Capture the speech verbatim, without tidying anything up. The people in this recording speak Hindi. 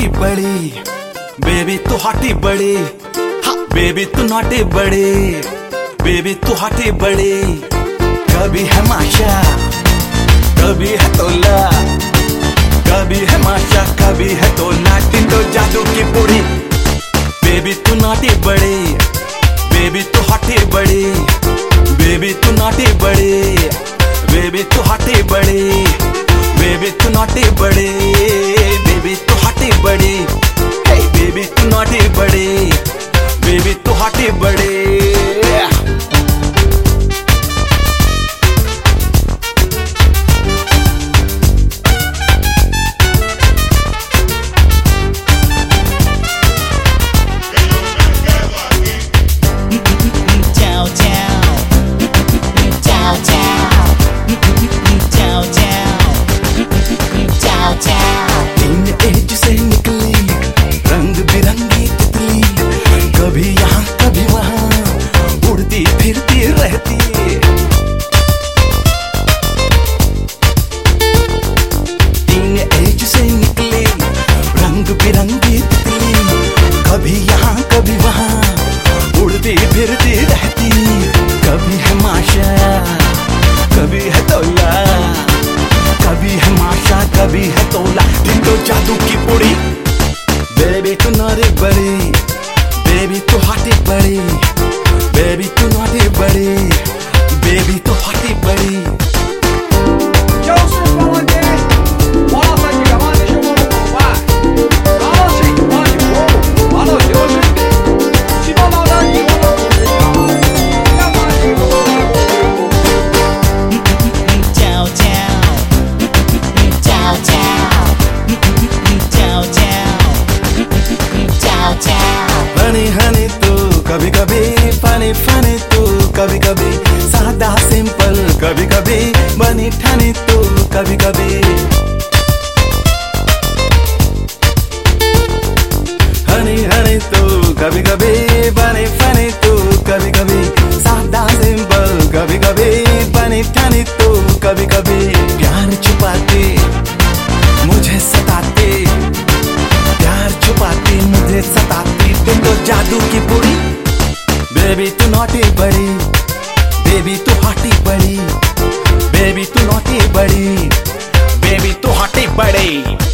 नॉटी बड़ी, बेबी तू हॉटी बड़ी, हाँ बेबी तू नॉटी बड़ी, बेबी तू हॉटी बड़ी। कभी है माशा, कभी है तोला, कभी है माशा, कभी है तोला, टिंडो जादू की पूरी। बेबी तू नॉटी बड़ी, बेबी तू हॉटी बड़ी, बेबी तू नॉटी बड़ी, बेबी तू हॉटी बड़ी, बेबी तू नॉटी बड़ी, बेबी तू हॉटी बड़ी, हे बेबी तू नॉटी बड़ी, बेबी तू हॉटी बड़ी। कभी यहाँ कभी वहाँ उड़ती फिरती रहती, तीन एज से निकली रंग बिरंगी तितली। कभी यहाँ कभी वहाँ उड़ती फिरती रहती। कभी है माशा, कभी है तोला, कभी है माशा, कभी है तोला, टिंडो जादू की पूरी। बेबी तू नॉटी बड़ी, बेबी तू हॉटी बड़ी, बेबी तू नॉटी बड़ी, बेबी तू हॉटी बड़ी। हनी हनी तू कभी कभी, फनी फनी तू कभी कभी, सादा सिंपल कभी कभी, बनी ठनी तू कभी कभी। हनी हनी तू कभी कभी, बनी फनी तू कभी कभी, सादा सिंपल कभी कभी, बनी ठनी तू कभी कभी। प्यार छुपाते मुझे सताते, प्यार छुपाती मुझे सताती, टिंडो जादू की पूरी। बेबी तू नॉटी बड़ी, बेबी तू हॉटी बड़ी, बेबी तू नॉटी बड़ी, बेबी तू हॉटी बड़ी।